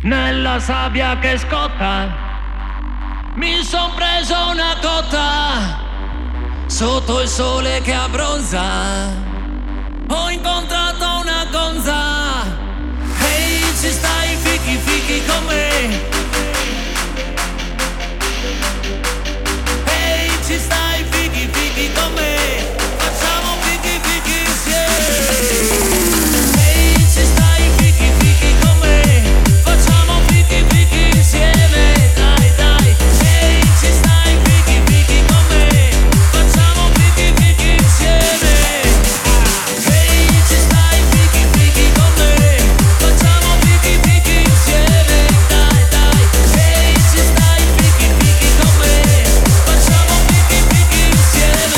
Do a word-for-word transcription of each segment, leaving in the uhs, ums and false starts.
nella sabbia che scotta, mi son preso una cotta, sotto il sole che abbronza, ho incontrato una gonza. Ehi, hey, ci stai fichi fichi con me? Ehi, hey, ci stai fichi fichi con me? Facciamo fichi fichi insieme. Ehi, hey, ci stai fichi fichi con me? Facciamo fichi fichi insieme. Dai dai. Ehi, hey, ci stai fichi fichi con me? Facciamo fichi fichi insieme. Ehi, hey, ci stai fichi fichi con me? Facciamo fichi fichi insieme. Dai dai. Ehi, hey, ci stai fichi fichi con me? Facciamo fichi fichi insieme.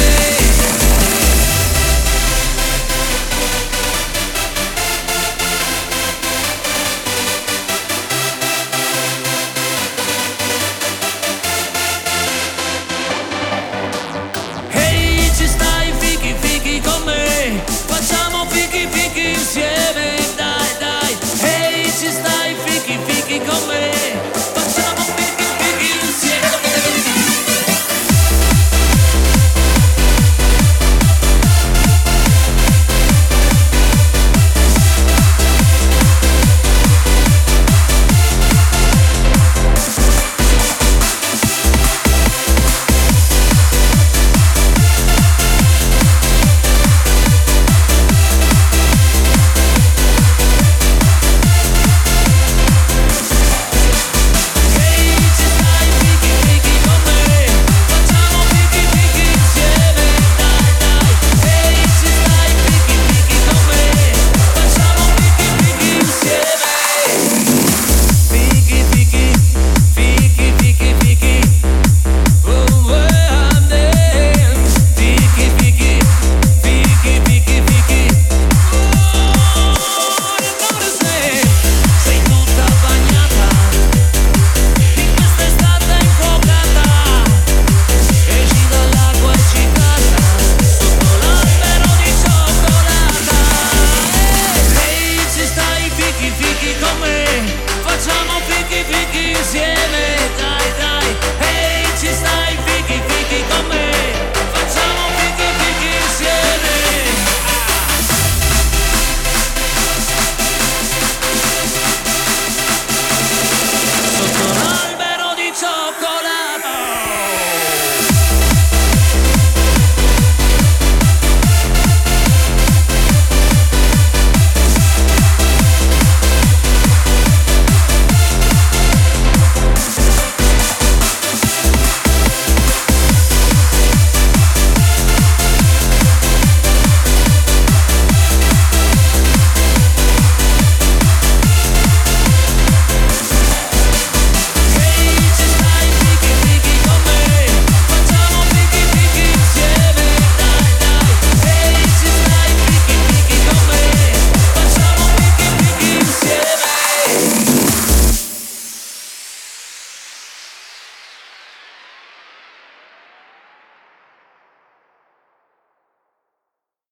Ehi, ci stai fichi fichi con me? Facciamo fichi fichi insieme. Dai dai. Ehi, ci stai fichi fichi con me? Facciamo fichi fichi insieme. Ehi, ci stai fichi fichi con me? Facciamo fichi fichi insieme. Dai dai. Ehi, ci stai fichi fichi con me? Facciamo fichi fichi insieme. Fichi fichi fichi fichi fichi. Oh, I'm there. Fichi fichi fichi fichi fichi. Oh, you notice it. Sei tutta bagnata in quest'estate infuocata, esci dall'acqua e ci casa sotto l'albero di cioccolata. Ehi, ci stai fichi fichi con me? Facciamo fichi fichi insieme. Dai dai. Ehi, ci stai fichi fichi con me?